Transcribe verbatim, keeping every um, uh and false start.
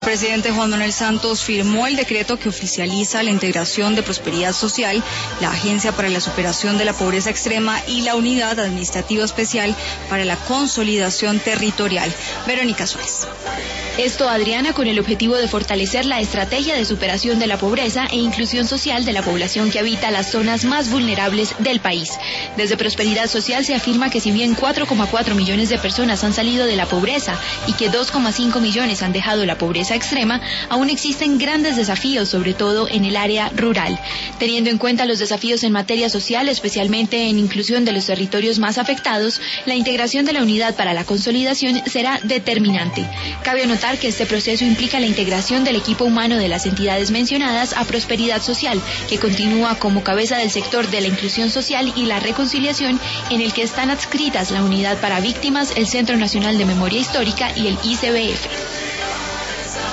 presidente Juan Manuel Santos firmó el decreto que oficializa la integración de Prosperidad Social, la Agencia para la Superación de la Pobreza Extrema y la Unidad Administrativa Especial para la Consolidación Territorial. Verónica Suárez. Esto, Adriana, con el objetivo de fortalecer la estrategia de superación de la pobreza e inclusión social de la población que habita las zonas más vulnerables del país. Desde Prosperidad Social se afirma que si bien cuatro coma cuatro millones de personas han salido de la pobreza y que dos coma cinco millones han dejado la pobreza extrema, aún existen grandes desafíos, sobre todo en el área rural. Teniendo en cuenta los desafíos en materia social, especialmente en inclusión de los territorios más afectados, la integración de la Unidad para la Consolidación será determinante. Cabe anotar que este proceso implica la integración del equipo humano de las entidades mencionadas a Prosperidad Social, que continúa como cabeza del sector de la inclusión social y la reconciliación, en el que están adscritas la Unidad para Víctimas, el Centro Nacional de Memoria Histórica y el I C B F.